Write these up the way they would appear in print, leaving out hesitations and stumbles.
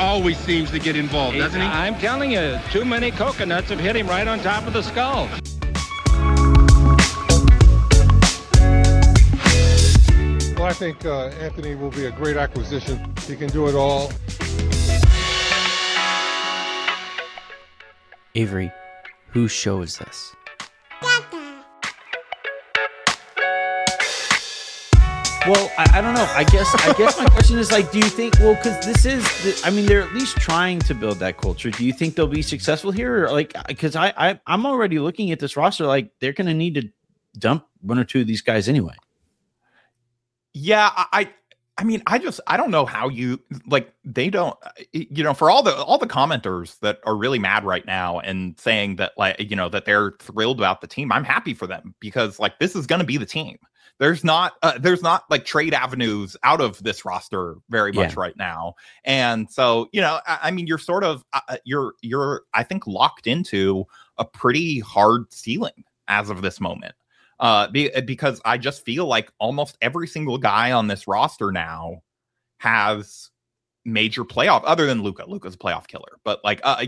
always seems to get involved, doesn't he? I'm telling you, too many coconuts have hit him right on top of the skull. Well, I think Anthony will be a great acquisition. He can do it all. Avery, whose show is this? Well, I don't know. I guess my question is like, do you think? Well, because they're at least trying to build that culture. Do you think they'll be successful here? Or like, because I'm already looking at this roster, like they're going to need to dump one or two of these guys anyway. Yeah, I don't know how you like. They don't, for all the commenters that are really mad right now and saying that that they're thrilled about the team. I'm happy for them because like this is going to be the team. There's not like trade avenues out of this roster very much right now. And so, you're sort of, you're I think locked into a pretty hard ceiling as of this moment. Because I just feel like almost every single guy on this roster now has major playoff, other than Luka. Luka's a playoff killer, but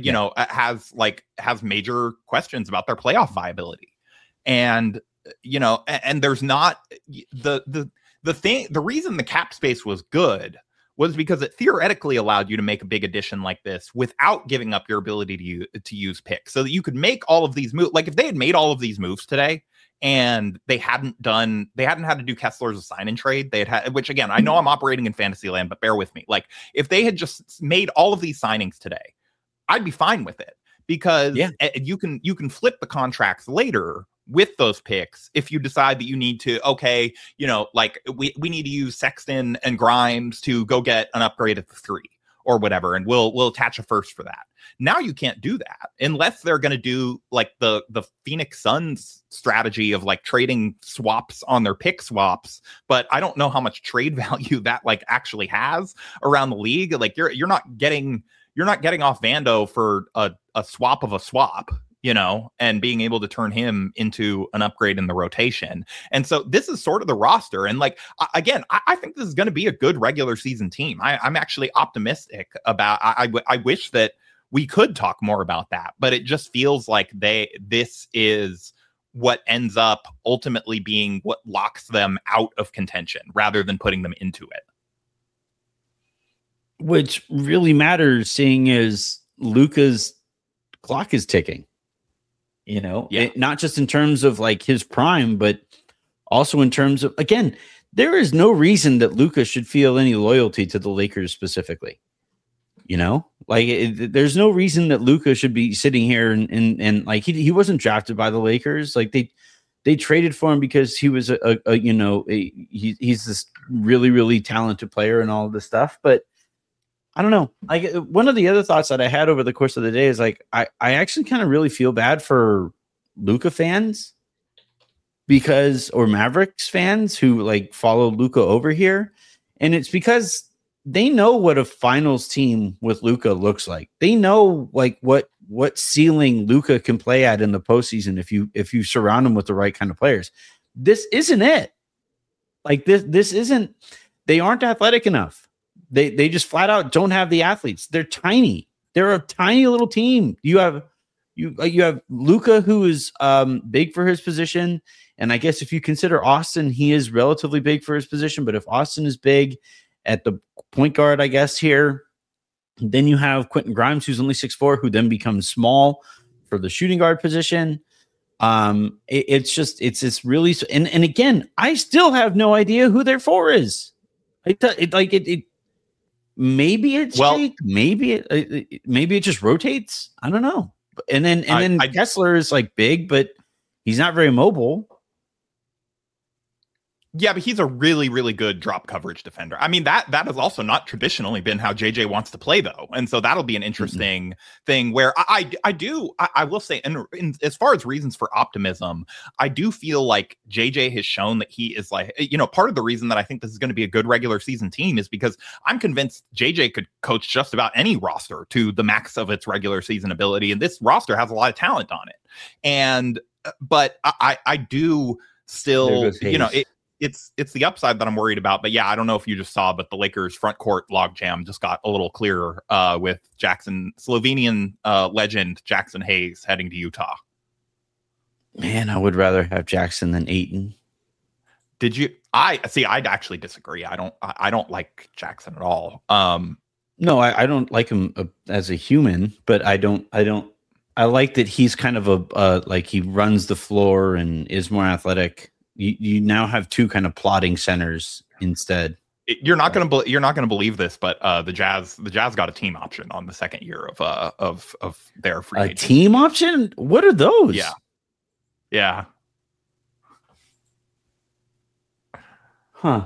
has major questions about their playoff viability. And and there's not the reason the cap space was good was because it theoretically allowed you to make a big addition like this without giving up your ability to use picks, so that you could make all of these moves. Like if they had made all of these moves today and they hadn't had to do Kessler's a sign and trade, which again, I know I'm operating in fantasy land, but bear with me. Like if they had just made all of these signings today, I'd be fine with it because you can flip the contracts later with those picks if you decide that you need to, we need to use Sexton and Grimes to go get an upgrade at the 3 or whatever, and we'll attach a first for that. Now you can't do that unless they're going to do like the Phoenix Suns strategy of like trading swaps on their pick swaps. But I don't know how much trade value that like actually has around the league. Like you're not getting off Vando for a swap of a swap, and being able to turn him into an upgrade in the rotation. And so this is sort of the roster. And like, again, I think this is going to be a good regular season team. I'm actually optimistic about, I wish that we could talk more about that, but it just feels like this is what ends up ultimately being what locks them out of contention rather than putting them into it. Which really matters, seeing as Luka's clock is ticking. Not just in terms of like his prime, but also in terms of, again, there is no reason that Luka should feel any loyalty to the Lakers specifically. There's no reason that Luka should be sitting here and like he wasn't drafted by the Lakers. Like they traded for him because he was he's this really, really talented player and all of this stuff. But I don't know. Like one of the other thoughts that I had over the course of the day is like, I actually kind of really feel bad for Luka fans or Mavericks fans who like follow Luka over here. And it's because they know what a finals team with Luka looks like. They know like what ceiling Luka can play at in the postseason if you surround him with the right kind of players. This isn't it. Like this isn't. They aren't athletic enough. They just flat out don't have the athletes. They're tiny. They're a tiny little team. You have Luka, who is big for his position, and I guess if you consider Austin, he is relatively big for his position. But if Austin is big at the point guard, I guess here, then you have Quentin Grimes, who's only 6'4", who then becomes small for the shooting guard position. It's this really, and again, I still have no idea who their 4 is. Maybe it's Jake. Maybe it just rotates. I don't know. And then Kessler is like big, but he's not very mobile. Yeah, but he's a really, really good drop coverage defender. I mean, that has also not traditionally been how JJ wants to play, though. And so that'll be an interesting thing where I will say, and as far as reasons for optimism, I do feel like JJ has shown that he is like, part of the reason that I think this is going to be a good regular season team is because I'm convinced JJ could coach just about any roster to the max of its regular season ability. And this roster has a lot of talent on it. But I do still, it's the upside that I'm worried about. But yeah, I don't know if you just saw, but the Lakers front court logjam just got a little clearer with Slovenian legend Jackson Hayes heading to Utah. Man, I would rather have Jackson than Ayton. Did you? I'd actually disagree. I don't like Jackson at all. No, I don't like him as a human, but I like that he's kind of like he runs the floor and is more athletic. You now have two kind of plotting centers instead. You're not going to believe this, but the Jazz got a team option on the second year of their free agent. Team option? What are those? Yeah. Huh.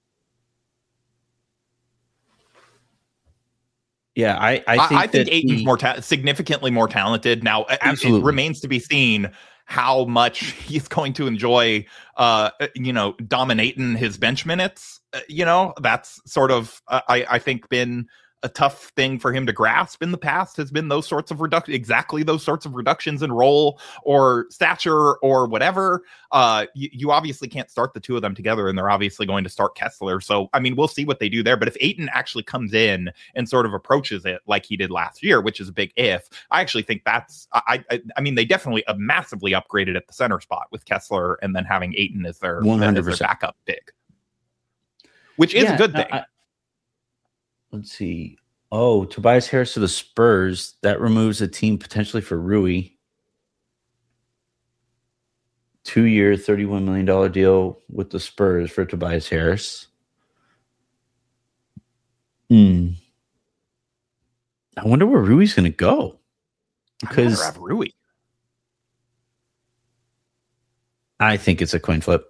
Yeah, I think Ayton's significantly more talented. Now, absolutely. It remains to be seen how much he's going to enjoy, dominating his bench minutes. That's sort of, I think, been a tough thing for him to grasp in the past, has been those sorts of reductions in role or stature or whatever. You obviously can't start the two of them together, and they're obviously going to start Kessler. So, I mean, we'll see what they do there. But if Ayton actually comes in and sort of approaches it like he did last year, which is a big if, I actually think that's, I mean, they definitely massively upgraded at the center spot with Kessler and then having Ayton as their 100% backup big, which is a good thing. Let's see. Oh, Tobias Harris to the Spurs. That removes a team potentially for Rui. 2-year, $31 million deal with the Spurs for Tobias Harris. I wonder where Rui's going to go. Because I'd rather have Rui. I think it's a coin flip.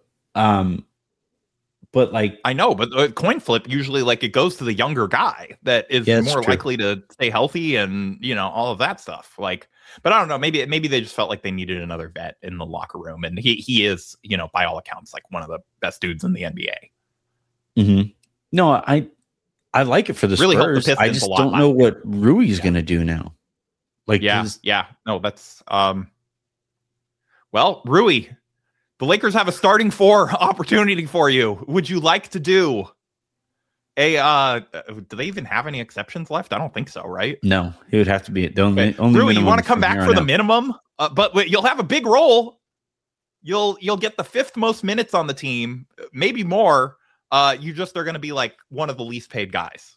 But like, I know, but a coin flip usually like it goes to the younger guy that is more likely to stay healthy and all of that stuff. Like, but I don't know. Maybe they just felt like they needed another vet in the locker room, and he is by all accounts like one of the best dudes in the NBA. Mm-hmm. No, I like it for the really Spurs. I just don't know what Rui's going to do now. Like, no, that's well, Rui. The Lakers have a starting four opportunity for you. Would you like to do a do they even have any exceptions left? I don't think so, right? No, he would have to be the only Rui, you want to come back for the minimum? But you'll have a big role. You'll get the 5th most minutes on the team, maybe more. You just are going to be like one of the least paid guys.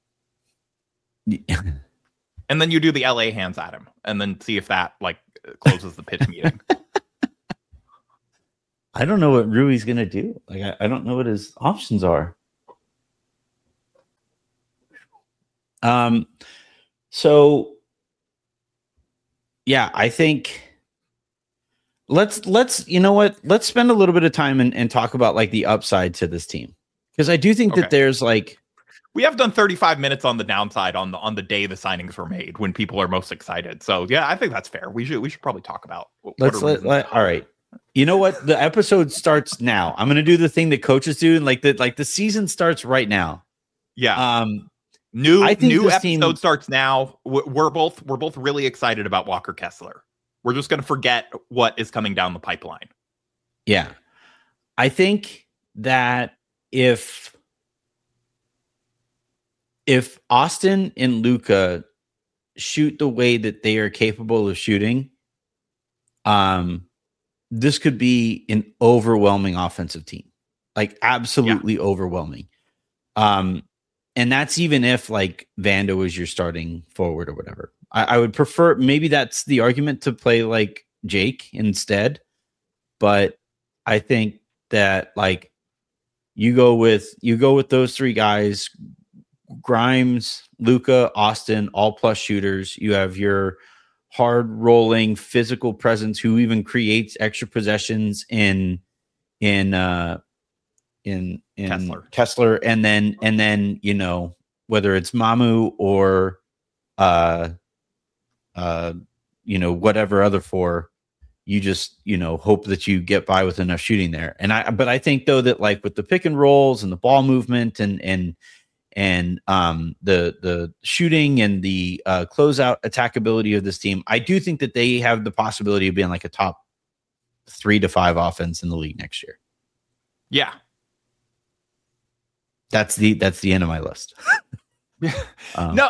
And then you do the LA hands at him and then see if that like closes the pitch meeting. I don't know what Rui's going to do. Like, I don't know what his options are. So yeah, I think let's you know what? Let's spend a little bit of time and talk about like the upside to this team. Because I do think that there's like, we have done 35 minutes on the downside on the day the signings were made when people are most excited. So yeah, I think that's fair. We should probably talk about all right. You know what? The episode starts now. I'm going to do the thing that coaches do, and like the season starts right now. Yeah. New episode starts now. We're both really excited about Walker Kessler. We're just going to forget what is coming down the pipeline. Yeah. I think that if Austin and Luka shoot the way that they are capable of shooting, this could be an overwhelming offensive team, like absolutely overwhelming. And that's even if like Vando was your starting forward or whatever. I would prefer, maybe that's the argument, to play like Jake instead. But I think that like you go with those 3 guys, Grimes, Luka, Austin, all plus shooters. You have your hard rolling physical presence who even creates extra possessions in Kessler, and then whether it's Mamu or whatever other 4, you just hope that you get by with enough shooting there. But I think though that like with the pick and rolls and the ball movement and the shooting and the closeout attackability of this team, I do think that they have the possibility of being like a top 3 to 5 offense in the league next year. Yeah. That's the end of my list. No,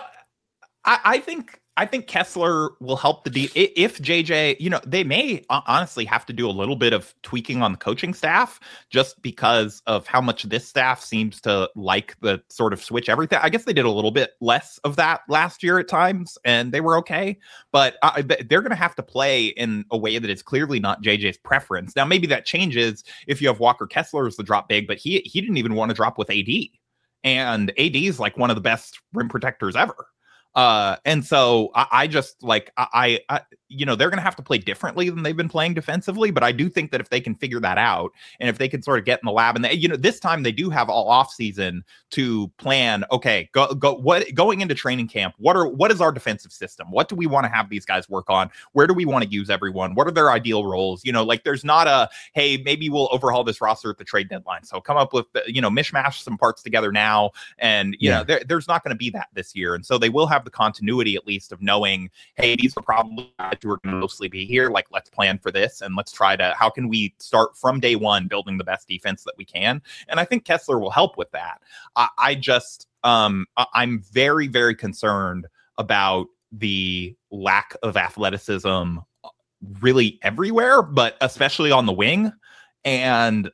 I think Kessler will help if JJ, they may honestly have to do a little bit of tweaking on the coaching staff just because of how much this staff seems to like the sort of switch everything. I guess they did a little bit less of that last year at times and they were okay, but they're going to have to play in a way that is clearly not JJ's preference. Now, maybe that changes if you have Walker Kessler as the drop big, but he didn't even want to drop with AD, and AD is like one of the best rim protectors ever. And so I just like, they're going to have to play differently than they've been playing defensively. But I do think that if they can figure that out and if they can sort of get in the lab and this time they do have all off season to plan, okay, going into training camp, what is our defensive system? What do we want to have these guys work on? Where do we want to use everyone? What are their ideal roles? There's not a, hey, maybe we'll overhaul this roster at the trade deadline. So come up with, mishmash some parts together now. And, there's not going to be that this year. And so they will have the continuity at least of knowing, hey, these are probably guys who are going to mostly be here. Like, let's plan for this and let's try to, how can we start from day one building the best defense that we can? And I think Kessler will help with that. I'm very, very concerned about the lack of athleticism really everywhere, but especially on the wing. And,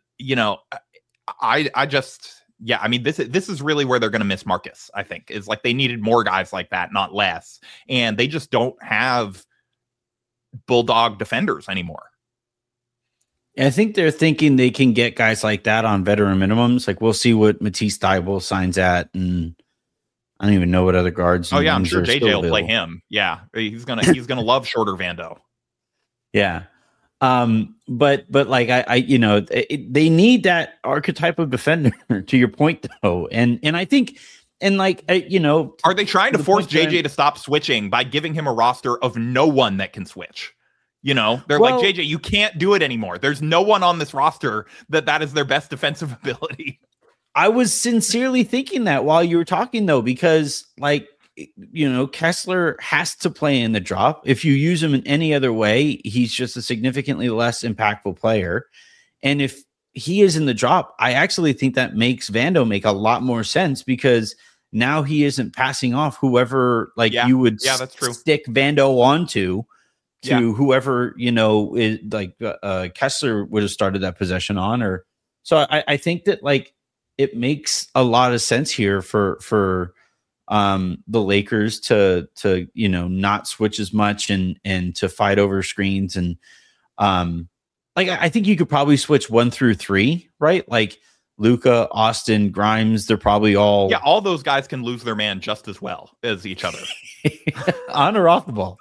this is really where they're going to miss Marcus, I think, is like they needed more guys like that, not less. And they just don't have bulldog defenders anymore. I think they're thinking they can get guys like that on veteran minimums. Like, we'll see what Matisse Thybulle signs at, and I don't even know what other guards. Oh yeah, I'm sure JJ will play him. Yeah, he's gonna love shorter Vando. Yeah. But like they need that archetype of defender to your point though. And I think, and like, are they trying to force JJ to stop switching by giving him a roster of no one that can switch? They're like, JJ, you can't do it anymore. There's no one on this roster that is their best defensive ability. I was sincerely thinking that while you were talking though, because like, Kessler has to play in the drop. If you use him in any other way, he's just a significantly less impactful player. And if he is in the drop, I actually think that makes Vando make a lot more sense, because now he isn't passing off whoever you would that's true. Stick Vando onto whoever, is like Kessler would have started that possession on. Or so I think that like it makes a lot of sense here for the Lakers to not switch as much and to fight over screens. And I think you could probably switch 1 through 3, right? Like Luka, Austin, Grimes, they're probably all those guys can lose their man just as well as each other on or off the ball.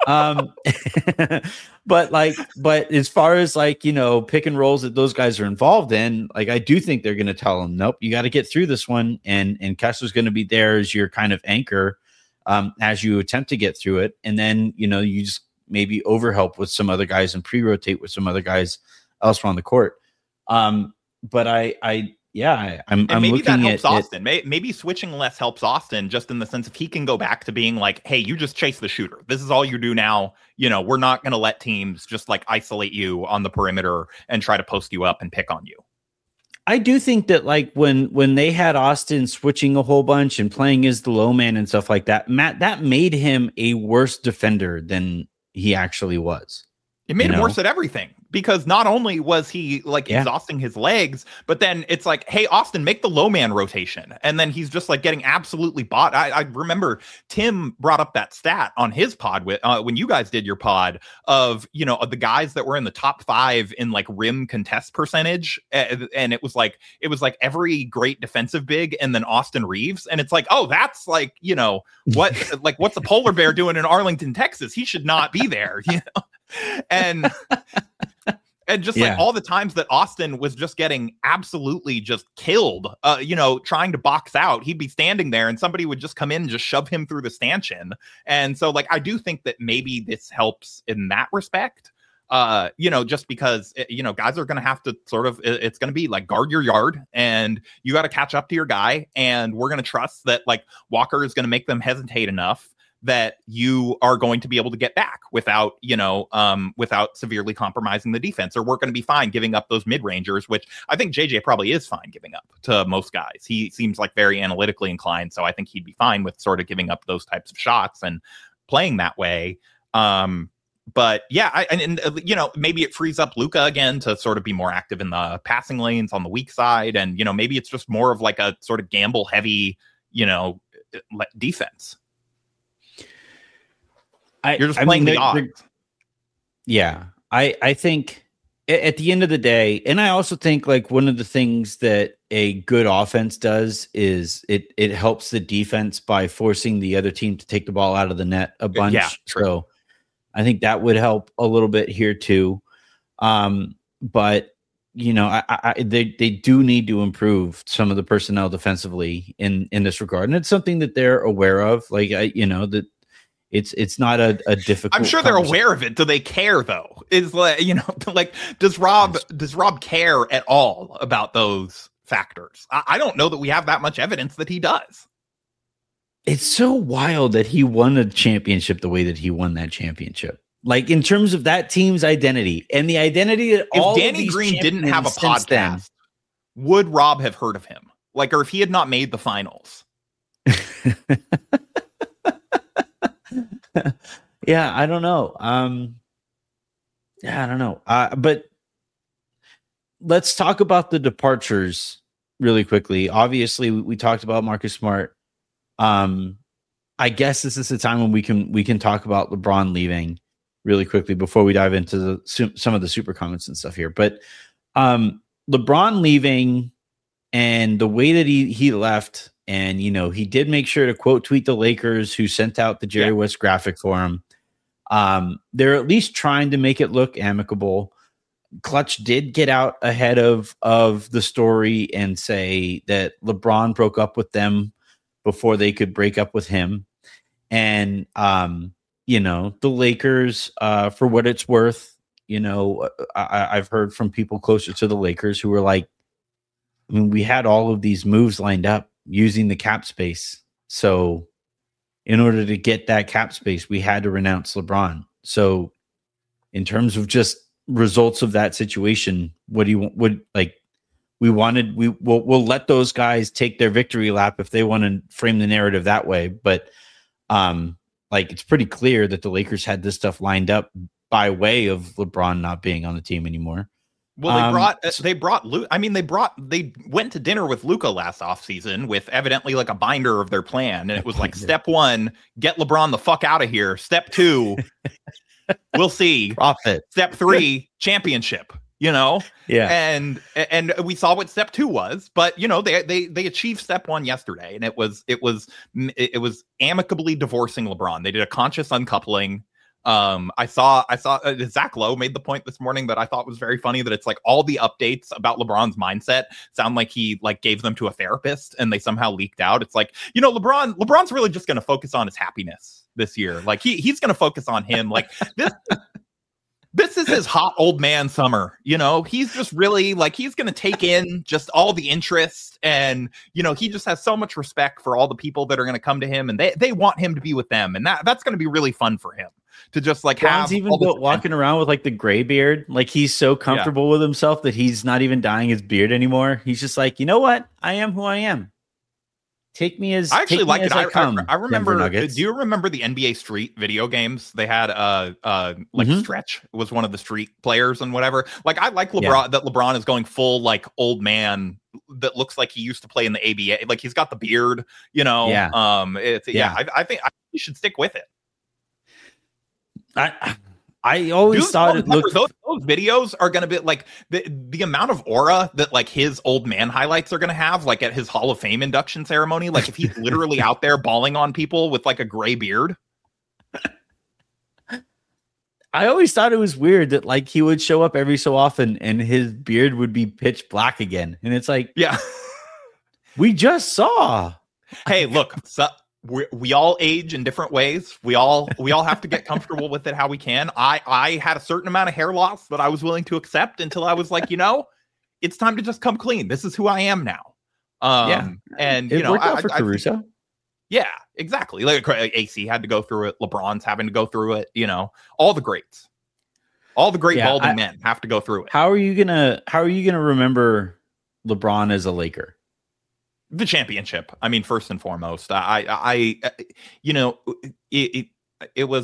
But as far as pick and rolls that those guys are involved in, I do think they're going to tell them, nope, you got to get through this one. And Kessler's going to be there as your kind of anchor, as you attempt to get through it. And then, you just maybe overhelp with some other guys and pre-rotate with some other guys elsewhere on the court. But I'm maybe looking that helps at Austin. Maybe switching less helps Austin, just in the sense if he can go back to being like, hey, you just chase the shooter. This is all you do now. We're not going to let teams just isolate you on the perimeter and try to post you up and pick on you. I do think that when they had Austin switching a whole bunch and playing as the low man and stuff like that, Matt, that made him a worse defender than he actually was. It made him worse at everything, because not only was he exhausting his legs, but then it's like, hey, Austin, make the low man rotation. And then he's just getting absolutely bought. I remember Tim brought up that stat on his pod when you guys did your pod of the guys that were in the top 5 in rim contest percentage. And it was like every great defensive big and then Austin Reeves. And it's like, oh, that's what, what's the polar bear doing in Arlington, Texas? He should not be there, And just all the times that Austin was just getting absolutely just killed, trying to box out, he'd be standing there and somebody would just come in and just shove him through the stanchion. And so I do think that maybe this helps in that respect, just because, guys are going to have to it's going to be guard your yard and you got to catch up to your guy. And we're going to trust that Walker is going to make them hesitate enough that you are going to be able to get back without, without severely compromising the defense, or we're going to be fine giving up those mid-rangers, which I think JJ probably is fine giving up to most guys. He seems like very analytically inclined, so I think he'd be fine with sort of giving up those types of shots and playing that way. But yeah, maybe it frees up Luka again to sort of be more active in the passing lanes on the weak side. And, maybe it's just more of like a sort of gamble heavy, defense. You're just playing the odds. Yeah. I think at the end of the day, and I also think like one of the things that a good offense does is it helps the defense by forcing the other team to take the ball out of the net a bunch. Yeah, so I think that would help a little bit here too. But they do need to improve some of the personnel defensively in this regard. And it's something that they're aware of. Like, that it's not a difficult. I'm sure they're aware of it. Do they care though? Is like, does Rob care at all about those factors? I don't know that we have that much evidence that he does. It's so wild that he won a championship the way that he won that championship. Like in terms of that team's identity and the identity that if Danny Green didn't have a podcast, would Rob have heard of him? Like, or if he had not made the finals? Yeah, I don't know. I don't know. But let's talk about the departures really quickly. Obviously, we talked about Marcus Smart. I guess this is the time when we can talk about LeBron leaving really quickly before we dive into some of the super comments and stuff here. But LeBron leaving and the way that he left, and he did make sure to quote tweet the Lakers who sent out the Jerry West graphic for him. They're at least trying to make it look amicable. Clutch did get out ahead of the story and say that LeBron broke up with them before they could break up with him. And, the Lakers, for what it's worth, I've heard from people closer to the Lakers who were like, I mean, we had all of these moves lined up using the cap space. So in order to get that cap space, we had to renounce LeBron. So in terms of just results of that situation, what do you want? We'll let those guys take their victory lap if they want to frame the narrative that way. But it's pretty clear that the Lakers had this stuff lined up by way of LeBron not being on the team anymore. Well, they went to dinner with Luka last offseason with evidently like a binder of their plan. And it was like, step 1, get LeBron the fuck out of here. Step 2, we'll see. Profit. Step 3, championship. Yeah. And we saw what step 2 was, but they achieved step 1 yesterday, and it was amicably divorcing LeBron. They did a conscious uncoupling. I saw Zach Lowe made the point this morning that I thought was very funny, that it's like all the updates about LeBron's mindset sound like he gave them to a therapist and they somehow leaked out. It's like, LeBron's really just going to focus on his happiness this year. Like he's going to focus on him. Like this is his hot old man summer. He's just really he's going to take in just all the interest, and, he just has so much respect for all the people that are going to come to him, and they want him to be with them. And that's going to be really fun for him to just have even walking around with the gray beard. Like he's so comfortable with himself that he's not even dyeing his beard anymore. He's just like, you know what? I am who I am. Take me as I actually like it. I remember. Do Nuggets. You remember the NBA Street video games? They had Stretch was one of the Street players and whatever. I like LeBron that LeBron is going full old man that looks like he used to play in the ABA. He's got the beard. I think you should stick with it. I always thought it looked. Those videos are going to be the amount of aura that his old man highlights are going to have at his Hall of Fame induction ceremony. If he's literally out there bawling on people with a gray beard. I always thought it was weird that he would show up every so often and his beard would be pitch black again. And it's we just saw. Hey, look, we all age in different ways. We all have to get comfortable with it how we can. I had a certain amount of hair loss that I was willing to accept until I was it's time to just come clean. This is who I am now. And it worked out for Caruso. Yeah, exactly. Like AC had to go through it. LeBron's having to go through it. You know, all the greats, all the great balding men have to go through it. How are you gonna remember LeBron as a Laker? The championship. I mean, first and foremost, I you know, it was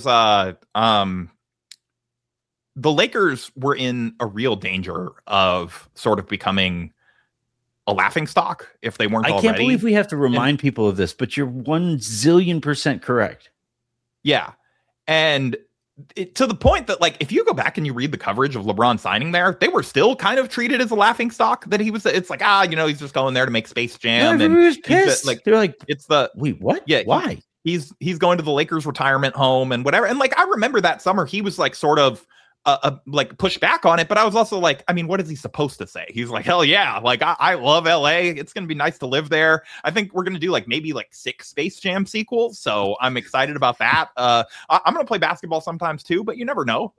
the Lakers were in a real danger of sort of becoming a laughingstock if they weren't already. I can't believe we have to remind people of this, but you're 1,000,000,000% correct. Yeah. And to the point that, like, if you go back and you read the coverage of LeBron signing there, they were still kind of treated as a laughingstock. That he was, it's like, you know, he's just going there to make Space Jam. And was pissed. They're like, it's the, wait, what? Yeah. Why? He's going to the Lakers retirement home and whatever. And like, I remember that summer, he was like, sort of, like push back on it, but I was also like, I mean, what is he supposed to say? He's like, hell yeah, like I love LA. It's gonna be nice to live there. I think we're gonna do like maybe like 6 Space Jam sequels, so I'm excited about that. I'm gonna play basketball sometimes too, but you never know.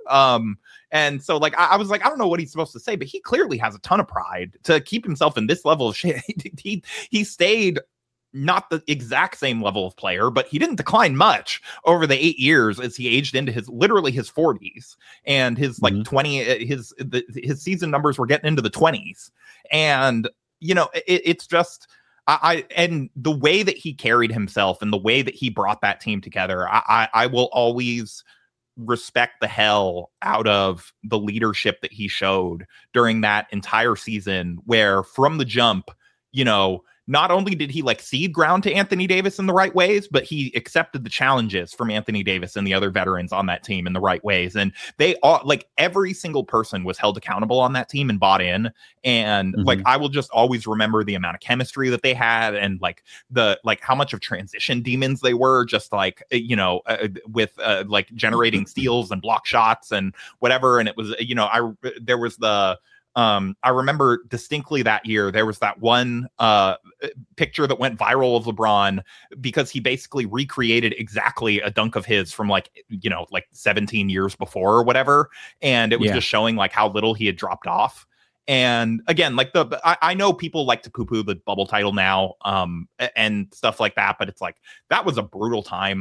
And so like I was like, I don't know what he's supposed to say, but he clearly has a ton of pride to keep himself in this level of shit. He stayed not the exact same level of player, but he didn't decline much over the 8 years as he aged into his 40s, and his like 20, his season numbers were getting into the 20s. And, you know, it's just, and the way that he carried himself and the way that he brought that team together, I will always respect the hell out of the leadership that he showed during that entire season, where from the jump, you know, not only did he like cede ground to Anthony Davis in the right ways, but he accepted the challenges from Anthony Davis and the other veterans on that team in the right ways. And they all, like, every single person was held accountable on that team and bought in. And like, I will just always remember the amount of chemistry that they had, and like how much of transition demons they were, just like, you know, with like generating steals and block shots and whatever. And it was, you know, there was the, I remember distinctly that year, there was that one picture that went viral of LeBron because he basically recreated exactly a dunk of his from like, you know, like 17 years before or whatever. And it was just showing like how little he had dropped off. And again, like I know people like to poo-poo the bubble title now, and stuff like that, but it's like, that was a brutal time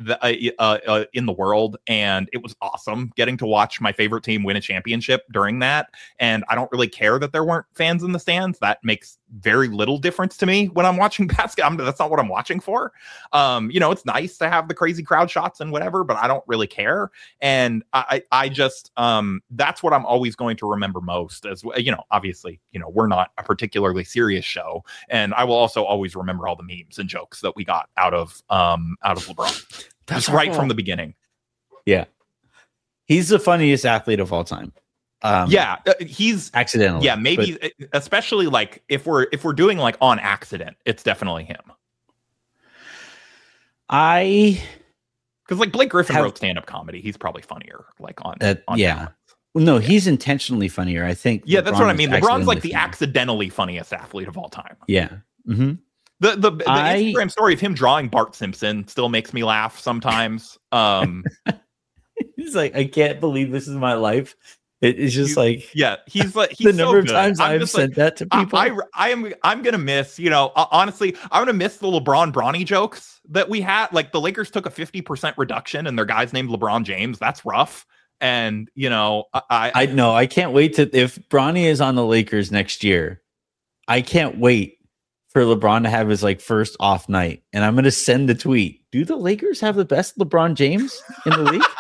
in the world, and it was awesome getting to watch my favorite team win a championship during that. And I don't really care that there weren't fans in the stands. That makes very little difference to me when I'm watching basketball. That's not what I'm watching for. You know, it's nice to have the crazy crowd shots and whatever, but I don't really care. And I just, that's what I'm always going to remember most, as you know, obviously, you know, we're not a particularly serious show, and I will also always remember all the memes and jokes that we got out of LeBron. That's right from the beginning. Yeah. He's the funniest athlete of all time. He's accidentally. Yeah, maybe, especially like if we're doing like on accident, it's definitely him. Because like Blake Griffin wrote stand-up comedy. He's probably funnier like on yeah. balance. No, he's intentionally funnier, I think. Yeah, that's what I mean. LeBron's like the funnier. Accidentally funniest athlete of all time. Yeah. Mm-hmm. The Instagram story of him drawing Bart Simpson still makes me laugh sometimes. He's like, I can't believe this is my life. It's just he's like, he's the number so of times I've sent that to people. I'm gonna miss, you know, honestly, I'm gonna miss the LeBron Bronny jokes that we had. Like, the Lakers took a 50% reduction and their guy's named LeBron James. That's rough. And, you know, I know, I can't wait if Bronny is on the Lakers next year. I can't wait for LeBron to have his like first off night, and I'm going to send the tweet. Do the Lakers have the best LeBron James in the league?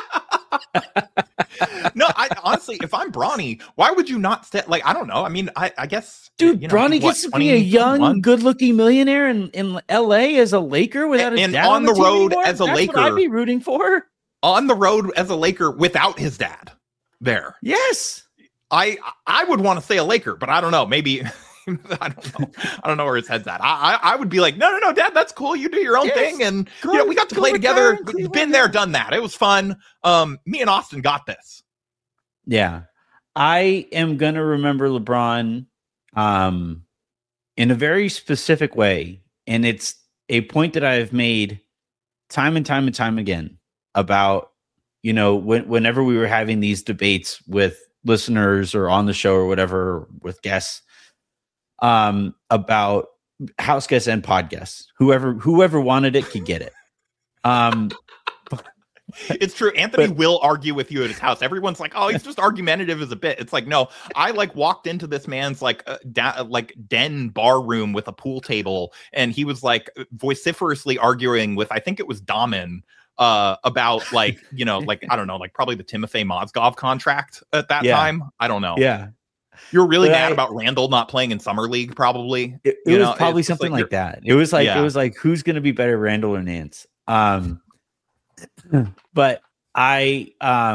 No, I honestly, if I'm Bronny, why would you not like, I don't know. I mean, I guess, dude, you know, Bronny gets to be a young, good-looking millionaire in LA as a Laker without his dad on the road anymore? as a That's Laker. what I'd be rooting for. On the road as a Laker without his dad there. Yes. I would want to say a Laker, but I don't know. Maybe I don't know. I don't know where his head's at. I would be like, no, Dad, that's cool. You do your own thing, and you know, we got to play together. Been there, done that. It was fun. Me and Austin got this. Yeah, I am gonna remember LeBron, in a very specific way, and it's a point that I have made time and time again about, you know, whenever we were having these debates with listeners or on the show or whatever with guests, about house guests and podcasts. Whoever wanted it could get it. It's true. Anthony will argue with you at his house. Everyone's like, "Oh, he's just argumentative as a bit." It's like, no, I like walked into this man's like den bar room with a pool table, and he was like vociferously arguing with, I think it was Damen, about like, you know, like, I don't know, like probably the Timofey Mozgov contract at that time. I don't know. Yeah. You're really mad about Randall not playing in Summer League, probably. It was probably something like that. It was like who's going to be better, Randall or Nance? But I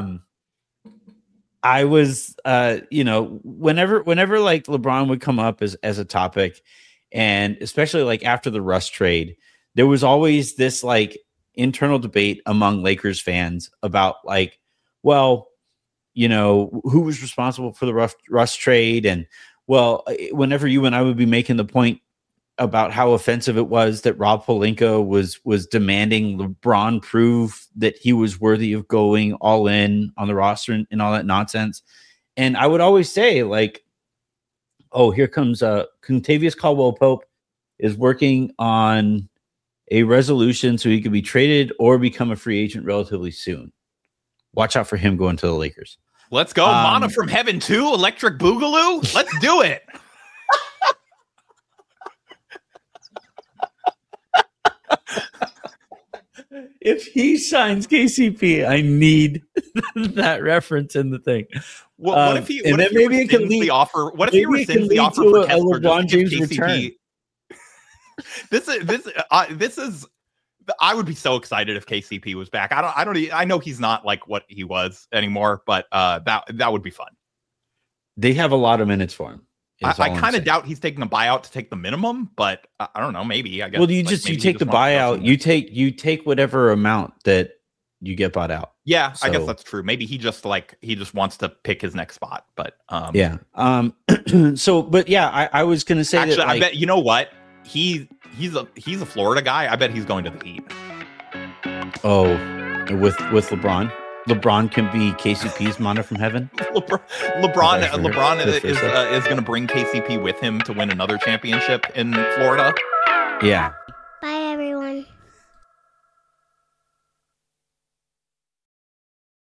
was you know, whenever like LeBron would come up as a topic, and especially like after the Russ trade, there was always this like internal debate among Lakers fans about like, well, you know, who was responsible for the Russ trade. And well, whenever you and I would be making the point about how offensive it was that Rob Pelinka was demanding LeBron prove that he was worthy of going all in on the roster and all that nonsense. And I would always say like, oh, here comes Contavious Caldwell-Pope is working on a resolution so he could be traded or become a free agent relatively soon. Watch out for him going to the Lakers. Let's go. Mana from Heaven 2, Electric Boogaloo. Let's do it. If he signs KCP, I need that reference in the thing. What if he? What if he rescinds the offer? What if he rescinds the offer for Kessler? LeBron James return. This is. I would be so excited if KCP was back. I know he's not like what he was anymore, but that would be fun. They have a lot of minutes for him. I kind of doubt he's taking a buyout to take the minimum, but I don't know. Maybe I guess. Well, you take the buyout. You take whatever amount that you get bought out. Yeah, so, I guess that's true. Maybe he just wants to pick his next spot. But yeah. So, but yeah, I was gonna say actually, that, like, I bet you know what he's a Florida guy. I bet he's going to the Heat. Oh, with LeBron. LeBron can be KCP's Mana from Heaven. LeBron is going to bring KCP with him to win another championship in Florida. Yeah,